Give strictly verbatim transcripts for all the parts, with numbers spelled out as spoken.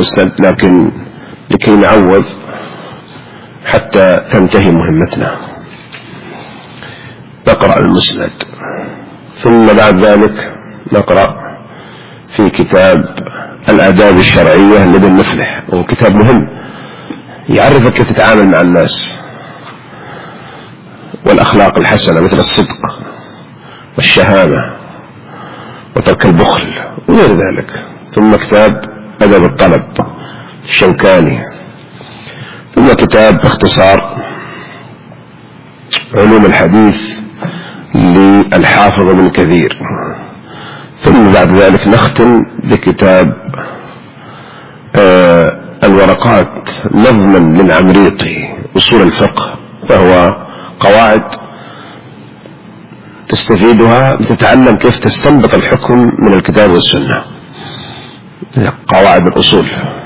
المسند، لكن لكي نعوض حتى تنتهي مهمتنا نقرأ المسند، ثم بعد ذلك نقرأ في كتاب الآداب الشرعية لابن مفلح، وهو كتاب مهم يعرفك كيف تتعامل مع الناس والأخلاق الحسنة مثل الصدق والشهامة وترك البخل وغير ذلك. ثم كتاب أدب الطلب الشوكاني، ثم كتاب باختصار علوم الحديث للحافظ ابن كثير، ثم بعد ذلك نختم بكتاب آه الورقات نظما للعمريطي أصول الفقه، وهو قواعد تستفيدها لتتعلم كيف تستنبط الحكم من الكتاب والسنة، قواعد الأصول.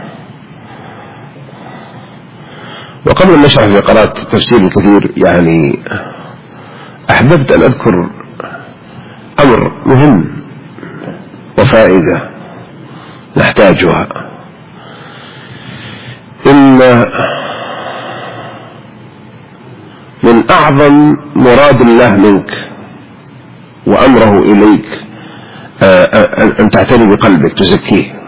وقبل أن نشرح في قراءة تفسير الكثير يعني أحببت أن أذكر أمر مهم وفائدة نحتاجها. إن من أعظم مراد الله منك وأمره إليك أن تعتني بقلبك تزكيه،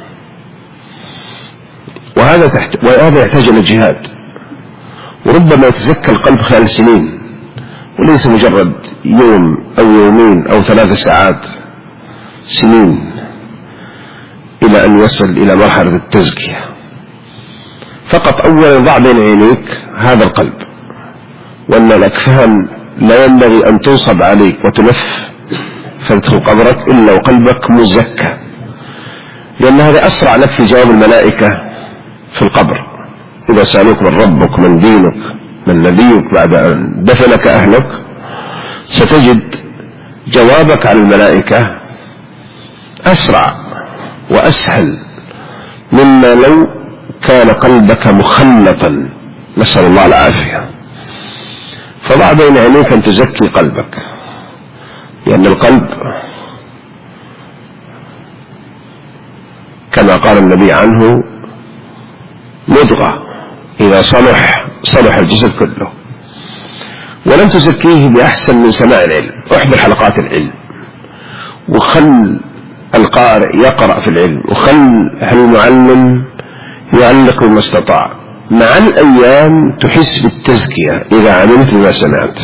وهذا تحت... وهذا يحتاج إلى جهاد، وربما يتزكى القلب خلال سنين وليس مجرد يوم أو يومين أو ثلاث ساعات، سنين إلى أن يصل إلى مرحلة التزكية. فقط أولا ضع بين عينيك هذا القلب، وأن الأكفان لا ينبغي أن تنصب عليك وتلف فتدخل قبرك إلا وقلبك مزكى، لأن هذا أسرع لك في جواب الملائكة في القبر. إذا سألوك من ربك من دينك من نبيك بعد أن دفنك أهلك، ستجد جوابك على الملائكة أسرع وأسهل مما لو كان قلبك مخلطا، نسأل الله العافية. فضع بين عينيك أن تزكي قلبك، لأن القلب كما قال النبي عنه مضغة إذا صلح صلح الجسد كله. ولن تزكيه بأحسن من سماع العلم، احضر حلقات العلم، وخل القارئ يقرأ في العلم، وخل المعلم يعلق بما استطاع. مع الأيام تحس بالتزكية إذا علمت بما سمعت.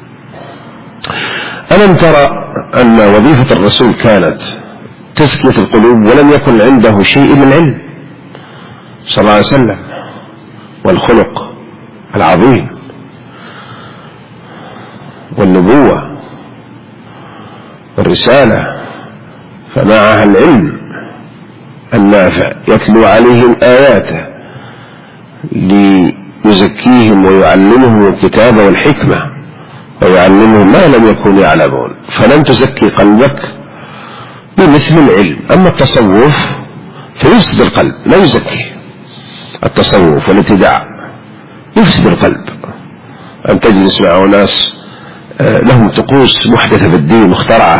ألم ترى أن وظيفة الرسول كانت تزكية القلوب، ولم يكن عنده شيء من علم صلى الله عليه وسلم، والخلق العظيم والنبوة والرسالة، فمعها العلم النافع يتلو عليهم آياته ليزكيهم ويعلمهم الكتاب والحكمة ويعلمهم ما لم يكونوا يعلمون. فلن تزكي قلبك بمثل العلم. أما التصوف فيفسد القلب لا يزكي. التصوف والابتداع يفسد القلب، أن تجلس مع ناس لهم طقوس محدثة في الدين مخترعة،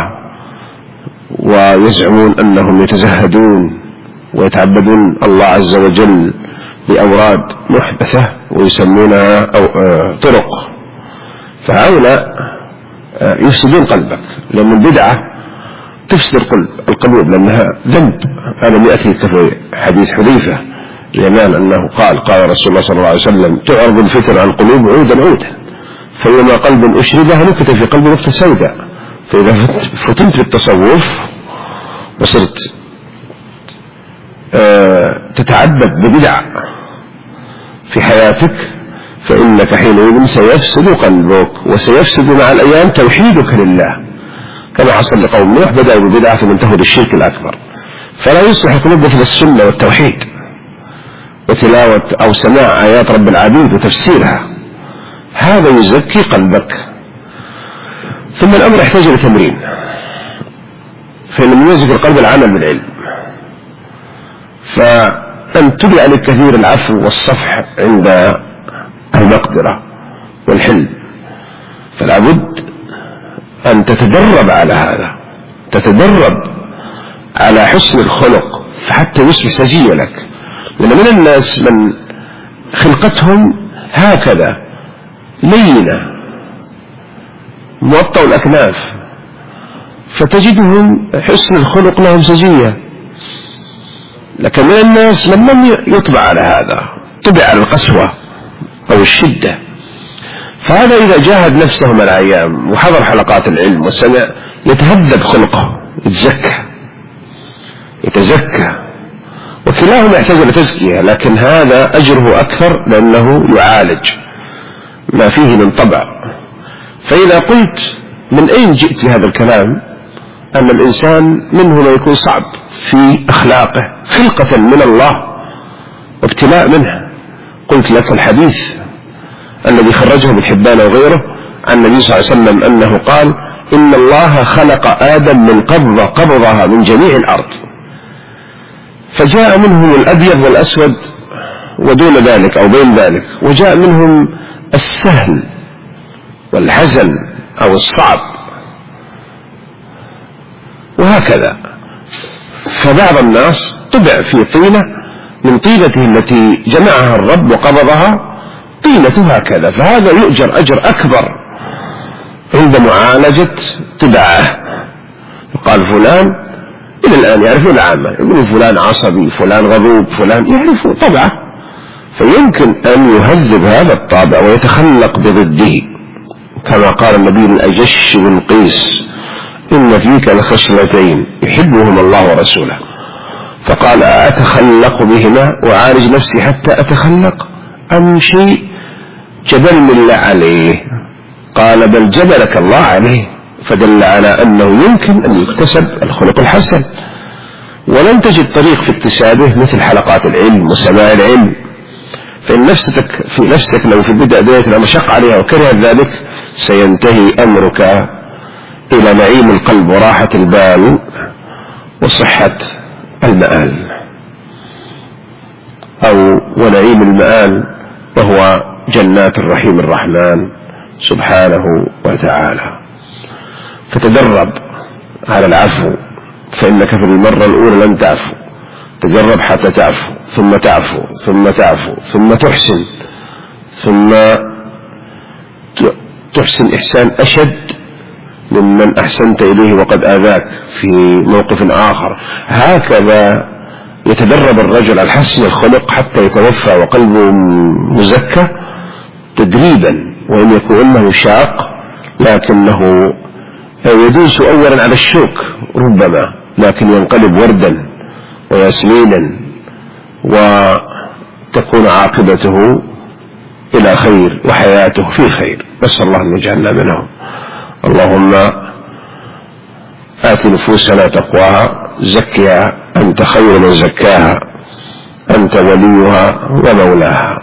ويزعمون أنهم يتزهدون ويتعبدون الله عز وجل بأوراد محدثة ويسمونها أو طرق. فهؤلاء يفسدون قلبك، لأن البدعة تفسد القلب القلوب لأنها ذنب. هذا يأتي في حديث حذيفة اليمان أنه قال قال رسول الله صلى الله عليه وسلم تعرض الفتن عن القلوب عودا عودا، فإنما قلب أشربها نكت في قلب نكتة سوداء. فإذا فتنت في التصوف وصرت تتعبد ببدع في حياتك، فإنك حينئذ سيفسد قلبك وسيفسد مع الأيام توحيدك لله، كما حصل لقوم نوح بدأوا ببدعة ثم انتهوا للشرك الأكبر. فلا يصلح القلوب مثل السنة والتوحيد وتلاوة أو سماع آيات رب العبيد وتفسيرها، هذا يزكي قلبك. ثم الأمر يحتاج إلى تمرين، فإن من يزكي القلب العمل بالعلم، فأن تبع للكثير العفو والصفح عند المقدرة والحلم، فلا بد أن تتدرب على هذا، تتدرب على حسن الخلق حتى يصبح سجية لك. لأن من الناس من خلقتهم هكذا لينة موطأ الأكناف، فتجدهم حسن الخلق لهم سجية. لكن من الناس من لم يطبع على هذا، طبع على القسوة أو الشدة، فهذا إذا جاهد نفسه من الأيام وحضر حلقات العلم وسمع يتهذب خلقه، يتزكى يتزكى وكلاهما يحتاج إلى تزكية، لكن هذا أجره أكثر لأنه يعالج ما فيه من طبع. فإذا قلت من أين جئت هذا الكلام أن الإنسان منه ما يكون صعب في أخلاقه خلقة من الله وابتلاء منها، قلت لك الحديث الذي خرجه ابن حبان وغيره عن النبي صلى الله عليه وسلم أنه قال إن الله خلق آدم من قبضة قبضها من جميع الأرض، فجاء منهم الأبيض والأسود ودون ذلك أو بين ذلك، وجاء منهم السهل والحزن أو الصعب، وهكذا. فبعض الناس طبع في طينة من طينته التي جمعها الرب وقبضها طينة هكذا، فهذا يؤجر أجر أكبر عند معالجة طباعه. يقال فلان إلى الآن يعرفون العامة، يقولون فلان عصبي، فلان غضوب، فلان يعرفوا طبعه، فيمكن أن يهذب هذا الطابع ويتخلق بضده، كما قال النبي الأجش بن قيس إن فيك لخصلتين يحبهما الله ورسوله، فقال أتخلق بهما وعالج نفسي حتى أتخلق أم شيء جبلني الله عليه؟ قال بل جبلك الله عليه، فدل على أنه يمكن أن يكتسب الخلق الحسن، ولن تجد طريق في اكتسابه مثل حلقات العلم وسماع العلم. فإن نفسك في نفسك لو في البدء ذلك لما شق عليها وكره ذلك سينتهي أمرك إلى نعيم القلب وراحة البال وصحة المآل، أو ونعيم المآل وهو جنات الرحيم الرحمن سبحانه وتعالى. فتدرب على العفو، فإنك في المرة الأولى لن تعفو، تجرب حتى تعفو، ثم تعفو، ثم تعفو، ثم تحسن، ثم تحسن إحسان أشد ممن أحسنت إليه وقد آذاك في موقف آخر. هكذا يتدرب الرجل على حسن الخلق حتى يتوفى وقلبه مزكى تدريبا، وإن يكون له شاق لكنه يدوس أولا على الشوك ربما، لكن ينقلب وردا وياسمينا وتكون عاقبته إلى خير وحياته في خير. نسأل الله أن يجعلنا منهم. اللهم آت نفوسنا تقواها، زكها أنت خير من زكاها، أنت وليها ومولاها.